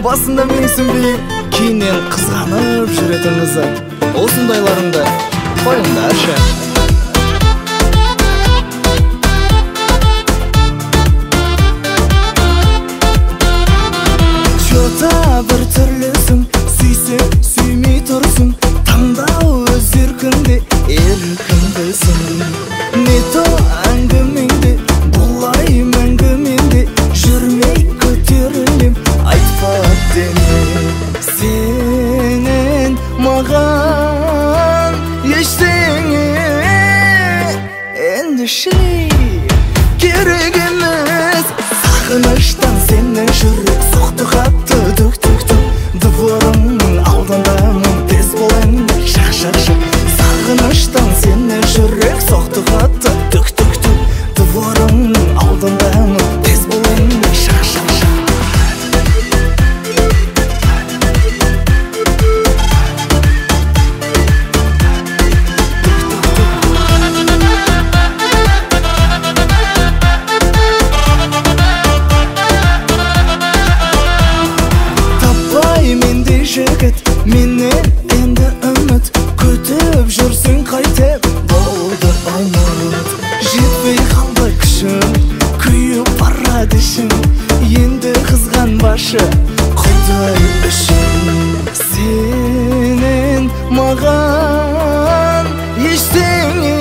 басында менсінбей кейіннен қызғанып жүретініңізді. Осындайларыңды қойыңдаршы. Жота бір түрлісің, сүйсең сүймей тұрсың, таңдау өз еркіңде еркіндесің. Не то әңгімеңде бұлай мәңгіменде жүрмей көтерілем, айтпа деме. Сенен маған ештеңе ендеше керек емес. Сағыныштан сені жүрек соқты қатты түк-түк-түк. Дворыңның алдындамын, тез бол енді шақ-шақ-шақ. Сағыныштан сені жүрек соқты қатты түк-түк-түк. Дворыңның алдындамын, тез бол енді шақ-шақ-шақ. Жігіт, менен енді үміт күтіп жүрсің қайтып, болды ұмыт. Жетпей қалды күшім, күйіп барады ішім, енді қызғанбашы Құдай үшін. Сенен маған ештеңе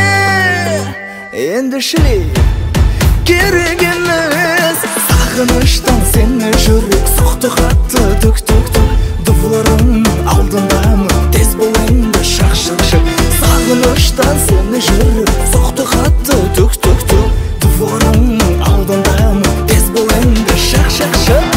ендеше керек емес. Сағыныштан сені жүрек соқты қатты түк-түк-түк. Дворың алдындамын, тез бол енді шақ-шақ-шақ. Сағыныштан сені жүрек соқты қатты түк-түк-түк. Дворың алдындамын, тез бол енді шақ-шақ-шақ.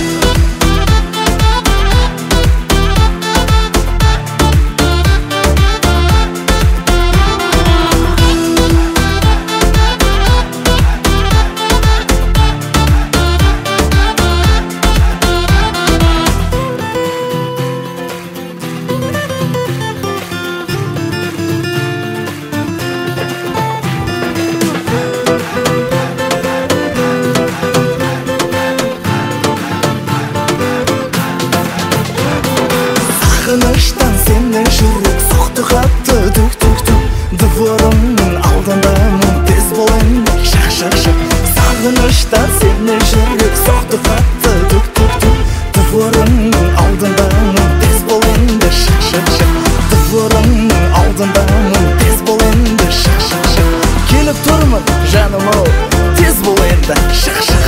Сағыныштан сені жүрек соқты қатты түк-түк-түк. Дворыңның алдындамын, тез бол енді шақ-шақ-шақ. Сағыныштан сені жүрек соқты қатты түк-түк-түк. Дворыңның алдындамын, тез бол енді шақ-шақ-шақ. Дворыңның алдындамын, тез бол енді шақ-шақ-шақ. Келіп тұрмын жаным ау, тез бол енді шақ-шақ.